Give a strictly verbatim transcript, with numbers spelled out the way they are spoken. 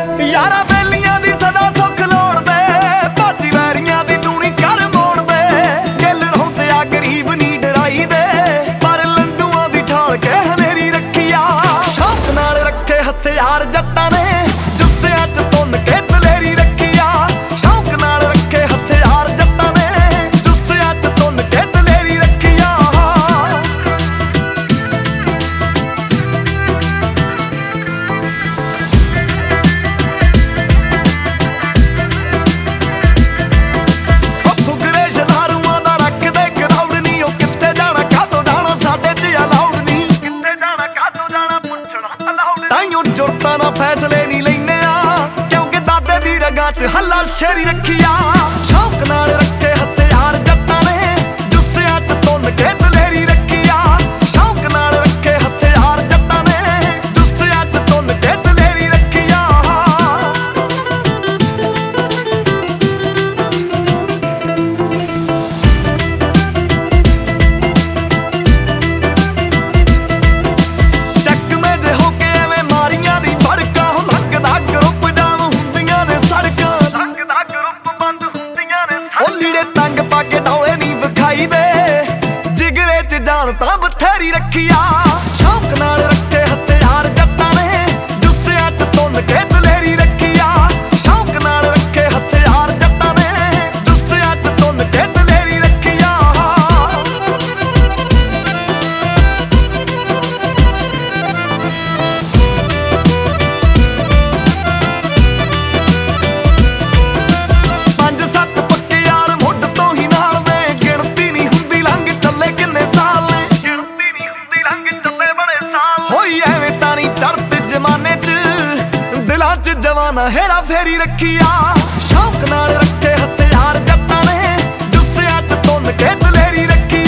यारा बेलियां दी सदा सुख लोड़दे, भाजी वैरियां दी दूनी कर मोड़दे। गिल रौंदे आ गरीब नी डराई दे, पर लंडूआं दी ढाल के हनेरी रखिया। शौक नाल रखे हथियार जट्टां ने, जुस्सियां च तुन के दलेरी रखिया। शौक नाल रखे हथियार जट्टां ने, जुस्सियां च तुन के दलेरी रखिया। जुरता ना फैसले नहीं लेने आ, क्योंकि दादे दी रगां च हल्ला शेरी रखिया। शौक नाल रखे हथियार जट्टां ने, जुस्सियां च तुन के दलेरी रखिया। शौक नाल रखे हथियार जट्टां ने, जुस्सियां च तुन के दलेरी रखिया। जिगरे च जान तां बथेरी रखिया। शौक नाल रखे हथियार जट्टां ने, जुस्सियां च तुन के दलेरी रखिया। शौक नाल रखे हथियार जट्टां ने, जुस्सियां च तुन के दलेरी रखिया। पंज सत्त पक्के यार मुੱਢ ਤੋਂ ਹੀ ਨਾਲ ਦੇ, ਗਿਣਤੀ नहीं हुंदी लंघ ਚੱਲੇ किन्ने साल ने। गिणती नहीं हुंदी लंघ ਚੱਲੇ बड़े साल। होई ਐਵੇਂ ਤਾਂ ਨਹੀਂ ਚੜ੍ਹਤ जमाने च, दिलां च जवाना हेरा फेरी रखिया। शौक नाल रखे हथियार जट्टां ने, जुस्सियां च तुन के दलेरी रखी।